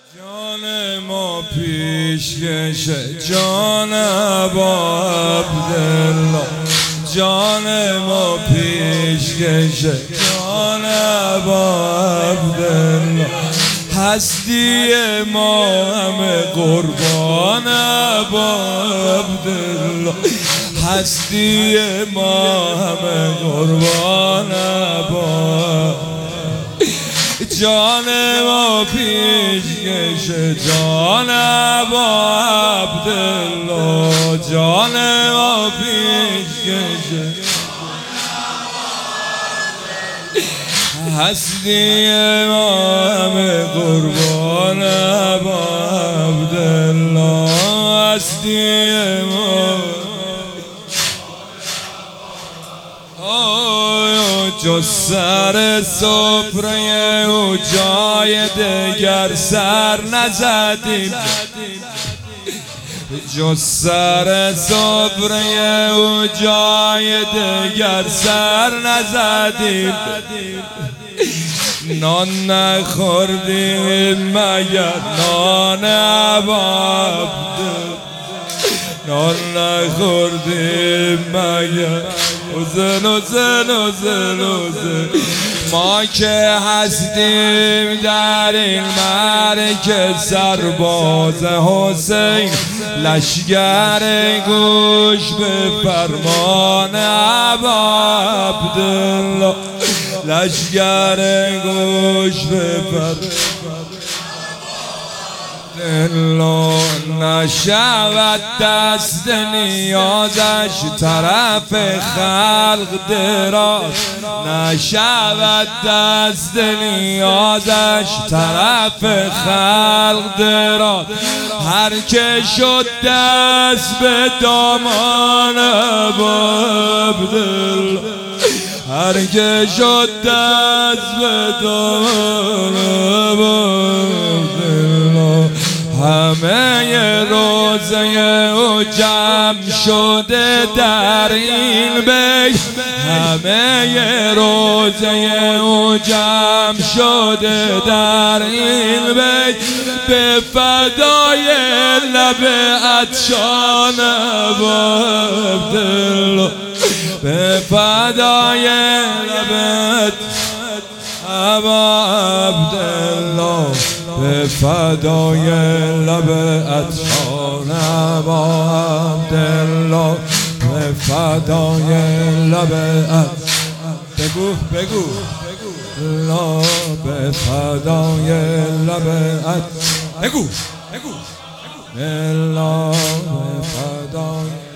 جان ما پیشکش جان ابا عبدالله، جان ما پیشکش جان ابا عبدالله، هستی ما همه قربان ابا عبدالله، هستی ما همه قربان ابا، جان ما پیشکش جان ابا عبدالله، جان ما پیشکش هستی ما همه قربان ابا عبدالله، هستی ما جز سر سفره و جای دگر سر نزدیم، جز سر سفره و جای دگر سر نزدیم، نان نخوردیم مگر نان ابا عبدالله، نان نخوردیم مگر اوزن ما که هستیم در این مرکز سرباز حسین، لشگر گوش به فرمان ابا عبدالله، لشگر گوش به فرمان دلا، نشود دست نیازش طرف خلق دراز، نشود دست نیازش طرف خلق دراز، هر که شد دست به دامان ابا عبدالله، هر که شد دست به دامان ابا عبدالله، همه روزه او جمع شده در این بیت، همه روزه او جمع شده در این بیت، به فدای لب عطشان ابا عبدالله، به فدای لب ابا عبدالله، به فدای لب عطشان ابا عبدالله، به فدای لب بگو لا، به فدای لب بگو لا، به فدای